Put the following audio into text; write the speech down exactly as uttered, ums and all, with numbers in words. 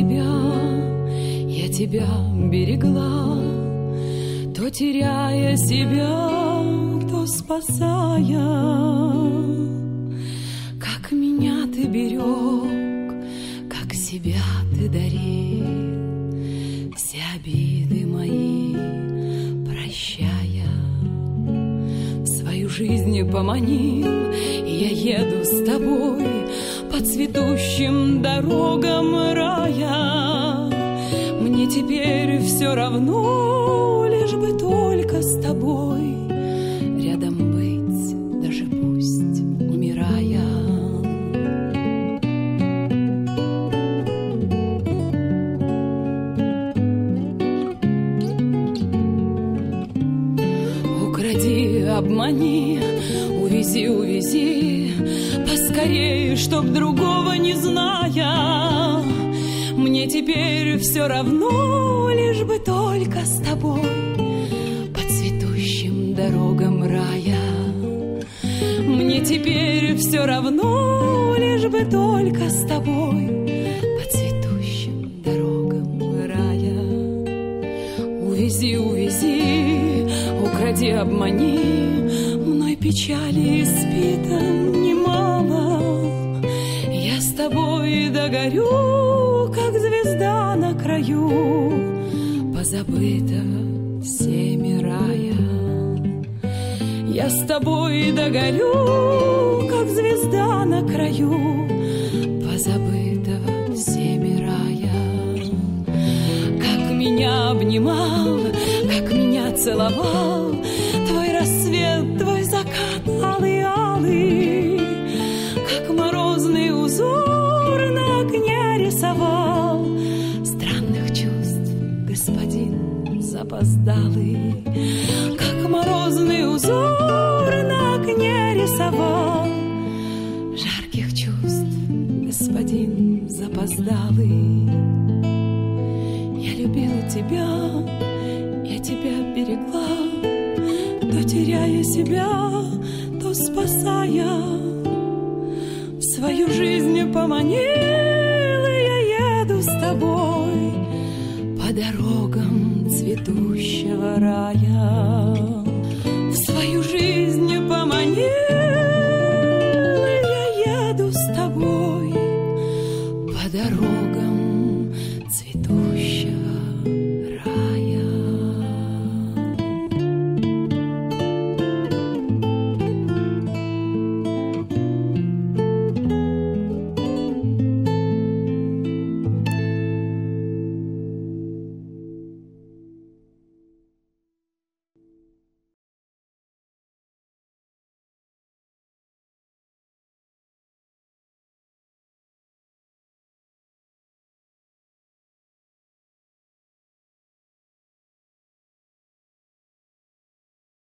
тебя, я тебя берегла, то теряя себя, то спасая. Как меня ты берег, как себя ты дарил, все обиды мои прощая. В свою жизнь поманил, и я еду с тобой по цветущим дорогам рая. Мне теперь все равно, лишь бы только с тобой рядом быть, даже пусть умирая. Укради, обмани, увези, увези поскорее, чтоб другого не зная. Мне теперь все равно, лишь бы только с тобой по цветущим дорогам рая. Мне теперь все равно, лишь бы только с тобой по цветущим дорогам рая. Увези, увези, укради, обмани, мной печали испита немало. Я с тобой догорю, как звезда на краю, позабыта всеми рая. Я с тобой догорю, как звезда на краю, позабыта всеми рая. Как меня обнимал, как меня целовал твой рассвет, твой закат алый-алый, как морозный узор на окне рисовал. Странных чувств, господин запоздалый, как морозный узор на окне рисовал. Жарких чувств, господин запоздалый. Я любила тебя, я тебя берегла, то теряя себя, то спасая. В свою жизнь поманил, и я еду с тобой по дорогам цветущего рая.